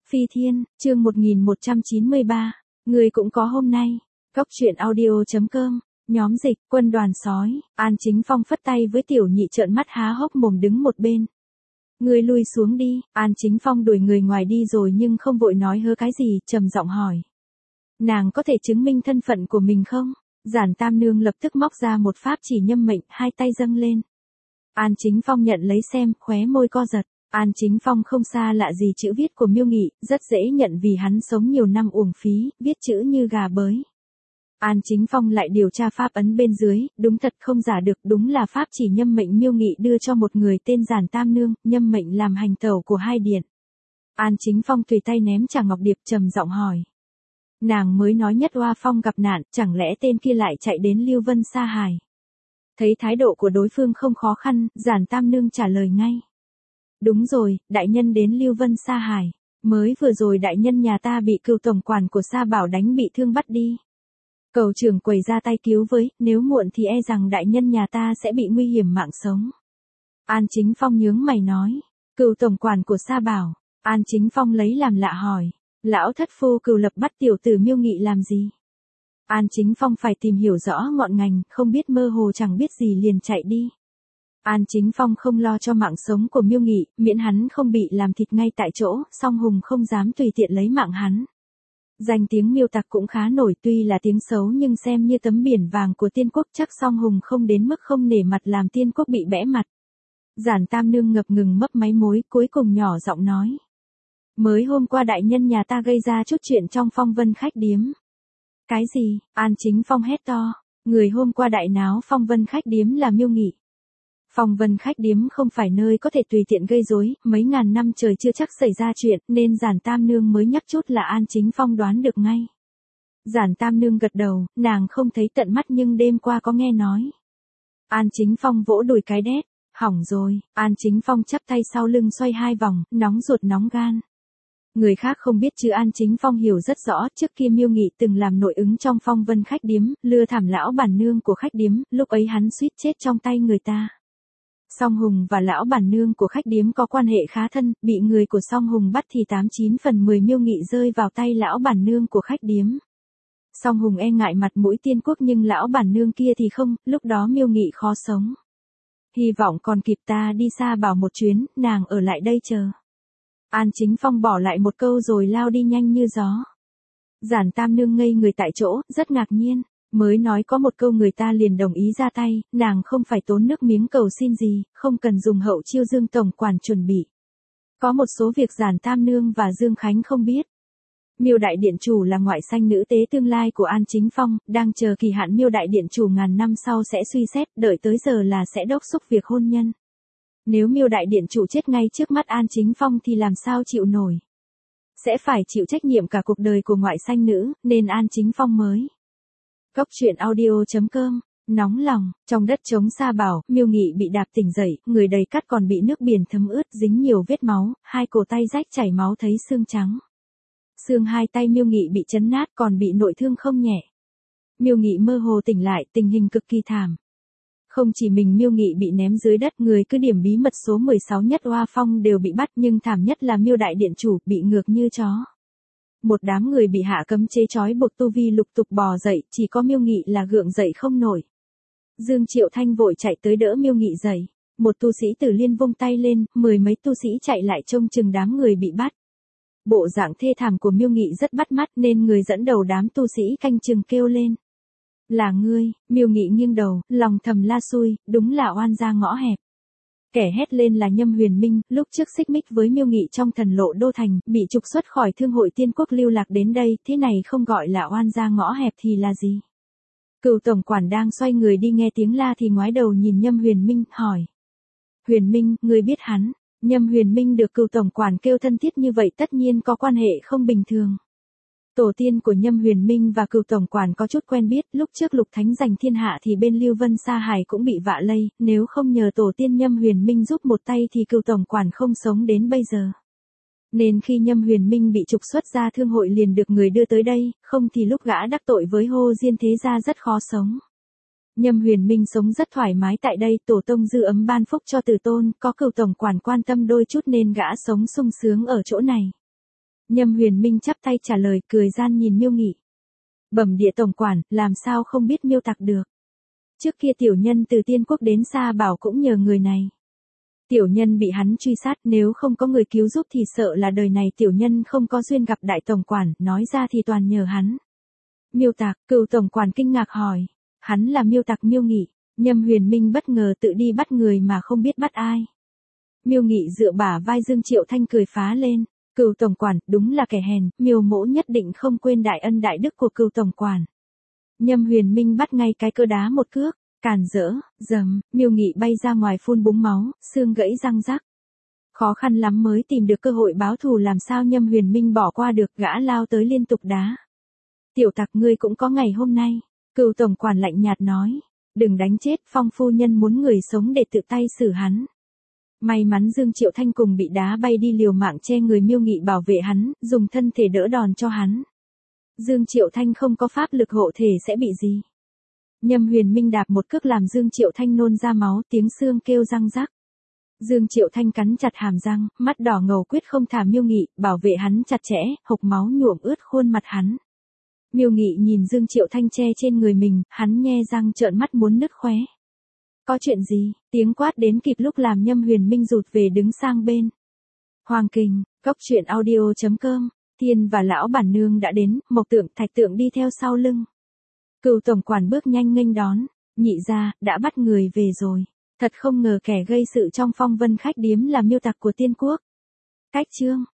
Phi Thiên, chương 1193, người cũng có hôm nay. Cốc truyện audio.com, nhóm dịch, quân đoàn sói, An Chính Phong phất tay với Tiểu Nhị trợn mắt há hốc mồm đứng một bên. Người lui xuống đi, An Chính Phong đuổi người ngoài đi rồi nhưng không vội nói hớ cái gì, trầm giọng hỏi. Nàng có thể chứng minh thân phận của mình không? Giản Tam Nương lập tức móc ra một pháp chỉ nhâm mệnh, hai tay dâng lên. An Chính Phong nhận lấy xem, khóe môi co giật. An Chính Phong không xa lạ gì chữ viết của Miêu Nghị, rất dễ nhận vì hắn sống nhiều năm uổng phí, viết chữ như gà bới. An Chính Phong lại điều tra pháp ấn bên dưới, đúng thật không giả được, đúng là pháp chỉ nhâm mệnh Miêu Nghị đưa cho một người tên Giản Tam Nương, nhâm mệnh làm hành tẩu của hai điện. An Chính Phong tùy tay ném Trà Ngọc Điệp trầm giọng hỏi. Nàng mới nói Nhất Hoa Phong gặp nạn, chẳng lẽ tên kia lại chạy đến Lưu Vân Sa Hải? Thấy thái độ của đối phương không khó khăn, Giản Tam Nương trả lời ngay. Đúng rồi, đại nhân đến Lưu Vân Sa Hải. Mới vừa rồi đại nhân nhà ta bị cựu tổng quản của Sa Bảo đánh bị thương bắt đi. Cầu trưởng quầy ra tay cứu với, nếu muộn thì e rằng đại nhân nhà ta sẽ bị nguy hiểm mạng sống. An Chính Phong nhướng mày nói. Cựu tổng quản của Sa Bảo. An Chính Phong lấy làm lạ hỏi. Lão thất phu Cựu Lập bắt tiểu tử Miêu Nghị làm gì? An Chính Phong phải tìm hiểu rõ ngọn ngành, không biết mơ hồ chẳng biết gì liền chạy đi. An Chính Phong không lo cho mạng sống của Miêu Nghị, miễn hắn không bị làm thịt ngay tại chỗ, song Hùng không dám tùy tiện lấy mạng hắn. Danh tiếng Miêu tặc cũng khá nổi, tuy là tiếng xấu nhưng xem như tấm biển vàng của Tiên Quốc, chắc song Hùng không đến mức không nể mặt làm Tiên Quốc bị bẽ mặt. Giản Tam Nương ngập ngừng mấp máy mối, cuối cùng nhỏ giọng nói. Mới hôm qua đại nhân nhà ta gây ra chút chuyện trong Phong Vân khách điếm. Cái gì? An Chính Phong hét to. Người hôm qua đại náo Phong Vân khách điếm là Miêu Nghị. Phong Vân khách điếm không phải nơi có thể tùy tiện gây rối, mấy ngàn năm trời chưa chắc xảy ra chuyện, nên Giản Tam Nương mới nhắc chút là An Chính Phong đoán được ngay. Giản Tam Nương gật đầu, nàng không thấy tận mắt nhưng đêm qua có nghe nói. An Chính Phong vỗ đùi cái đét, hỏng rồi, An Chính Phong chắp tay sau lưng xoay hai vòng, nóng ruột nóng gan. Người khác không biết chứ An Chính Phong hiểu rất rõ, trước kia Miêu Nghị từng làm nội ứng trong Phong Vân khách điếm, lừa thảm lão bản nương của khách điếm, lúc ấy hắn suýt chết trong tay người ta. Song Hùng và lão bản nương của khách điếm có quan hệ khá thân, bị người của Song Hùng bắt thì 89 phần 10 Miêu Nghị rơi vào tay lão bản nương của khách điếm. Song Hùng e ngại mặt mũi Tiên Quốc nhưng lão bản nương kia thì không, lúc đó Miêu Nghị khó sống. Hy vọng còn kịp ta đi Sa Bảo một chuyến, nàng ở lại đây chờ. An Chính Phong bỏ lại một câu rồi lao đi nhanh như gió. Giản Tam Nương ngây người tại chỗ, rất ngạc nhiên. Mới nói có một câu người ta liền đồng ý ra tay, nàng không phải tốn nước miếng cầu xin gì, không cần dùng hậu chiêu Dương tổng quản chuẩn bị. Có một số việc Giản Tam Nương và Dương Khánh không biết. Miêu đại điện chủ là ngoại sanh nữ tế tương lai của An Chính Phong, đang chờ kỳ hạn Miêu đại điện chủ ngàn năm sau sẽ suy xét, đợi tới giờ là sẽ đốc thúc việc hôn nhân. Nếu Miêu đại điện chủ chết ngay trước mắt An Chính Phong thì làm sao chịu nổi. Sẽ phải chịu trách nhiệm cả cuộc đời của ngoại sanh nữ, nên An Chính Phong mới. Cốc truyện audio.com, nóng lòng, trong đất trống Sa Bảo, Miêu Nghị bị đạp tỉnh dậy, người đầy cát còn bị nước biển thấm ướt, dính nhiều vết máu, hai cổ tay rách chảy máu thấy xương trắng. Xương hai tay Miêu Nghị bị chấn nát còn bị nội thương không nhẹ. Miêu Nghị mơ hồ tỉnh lại, tình hình cực kỳ thảm. Không chỉ mình Miêu Nghị bị ném dưới đất, người cứ điểm bí mật số 16 Nhất Hoa Phong đều bị bắt, nhưng thảm nhất là Miêu đại điện chủ bị ngược như chó. Một đám người bị hạ cấm chế trói buộc tu vi lục tục bò dậy, chỉ có Miêu Nghị là gượng dậy không nổi. Dương Triệu Thanh vội chạy tới đỡ Miêu Nghị dậy. Một tu sĩ Tử Liên vung tay lên, 10 mấy tu sĩ chạy lại trông chừng đám người bị bắt. Bộ dạng thê thảm của Miêu Nghị rất bắt mắt nên người dẫn đầu đám tu sĩ canh chừng kêu lên. Là ngươi, Miêu Nghị nghiêng đầu, lòng thầm la xui, đúng là oan gia ngõ hẹp. Kẻ hét lên là Nhâm Huyền Minh, lúc trước xích mích với Miêu Nghị trong Thần Lộ Đô Thành, bị trục xuất khỏi Thương hội Tiên Quốc lưu lạc đến đây, thế này không gọi là oan gia ngõ hẹp thì là gì? Cựu tổng quản đang xoay người đi nghe tiếng la thì ngoái đầu nhìn Nhâm Huyền Minh, hỏi. Huyền Minh, ngươi biết hắn? Nhâm Huyền Minh được cựu tổng quản kêu thân thiết như vậy tất nhiên có quan hệ không bình thường. Tổ tiên của Nhâm Huyền Minh và cựu tổng quản có chút quen biết, lúc trước Lục Thánh giành thiên hạ thì bên Lưu Vân Sa Hải cũng bị vạ lây, nếu không nhờ tổ tiên Nhâm Huyền Minh giúp một tay thì cựu tổng quản không sống đến bây giờ. Nên khi Nhâm Huyền Minh bị trục xuất ra thương hội liền được người đưa tới đây, không thì lúc gã đắc tội với Hô Diên thế gia rất khó sống. Nhâm Huyền Minh sống rất thoải mái tại đây, tổ tông dư ấm ban phúc cho tử tôn, có cựu tổng quản quan tâm đôi chút nên gã sống sung sướng ở chỗ này. Nhâm Huyền Minh chắp tay trả lời, cười gian nhìn Miêu Nghị. Bẩm địa tổng quản, làm sao không biết Miêu Tặc được. Trước kia tiểu nhân từ Tiên Quốc đến Sa Bảo cũng nhờ người này. Tiểu nhân bị hắn truy sát, nếu không có người cứu giúp thì sợ là đời này tiểu nhân không có duyên gặp đại tổng quản, nói ra thì toàn nhờ hắn. Miêu Tặc, Cửu tổng quản kinh ngạc hỏi. Hắn là Miêu Tặc Miêu Nghị. Nhâm Huyền Minh bất ngờ tự đi bắt người mà không biết bắt ai. Miêu Nghị dựa bả vai Dương Triệu Thanh cười phá lên. Cửu tổng quản, đúng là kẻ hèn, Miêu mỗ nhất định không quên đại ân đại đức của Cửu tổng quản. Nhâm Huyền Minh bắt ngay cái cơ đá một cước, càn rỡ, dầm, Miêu Nghị bay ra ngoài phun búng máu, xương gãy răng rắc. Khó khăn lắm mới tìm được cơ hội báo thù, làm sao Nhâm Huyền Minh bỏ qua được, gã lao tới liên tục đá. Tiểu Tặc, ngươi cũng có ngày hôm nay. Cửu tổng quản lạnh nhạt nói. Đừng đánh chết, Phong phu nhân muốn người sống để tự tay xử hắn. May mắn Dương Triệu Thanh cùng bị đá bay đi liều mạng che người Miêu Nghị bảo vệ hắn, dùng thân thể đỡ đòn cho hắn. Dương Triệu Thanh không có pháp lực hộ thể sẽ bị gì. Nhâm Huyền Minh đạp một cước làm Dương Triệu Thanh nôn ra máu, tiếng xương kêu răng rắc. Dương Triệu Thanh cắn chặt hàm răng, mắt đỏ ngầu quyết không thả Miêu Nghị, bảo vệ hắn chặt chẽ, hộc máu nhuộm ướt khuôn mặt hắn. Miêu Nghị nhìn Dương Triệu Thanh che trên người mình, hắn nhe răng trợn mắt muốn nứt khóe. Có chuyện gì? Tiếng quát đến kịp lúc làm Nhâm Huyền Minh rụt về đứng sang bên. Hoàng Kình, Cốc Truyện Audio.com, Tiên và lão bản nương đã đến, Mộc Tượng, Thạch Tượng đi theo sau lưng. Cửu tổng quản bước nhanh nghênh đón, nhị gia, đã bắt người về rồi. Thật không ngờ kẻ gây sự trong Phong Vân khách điếm là Miêu Tặc của Tiên Quốc. Cách chương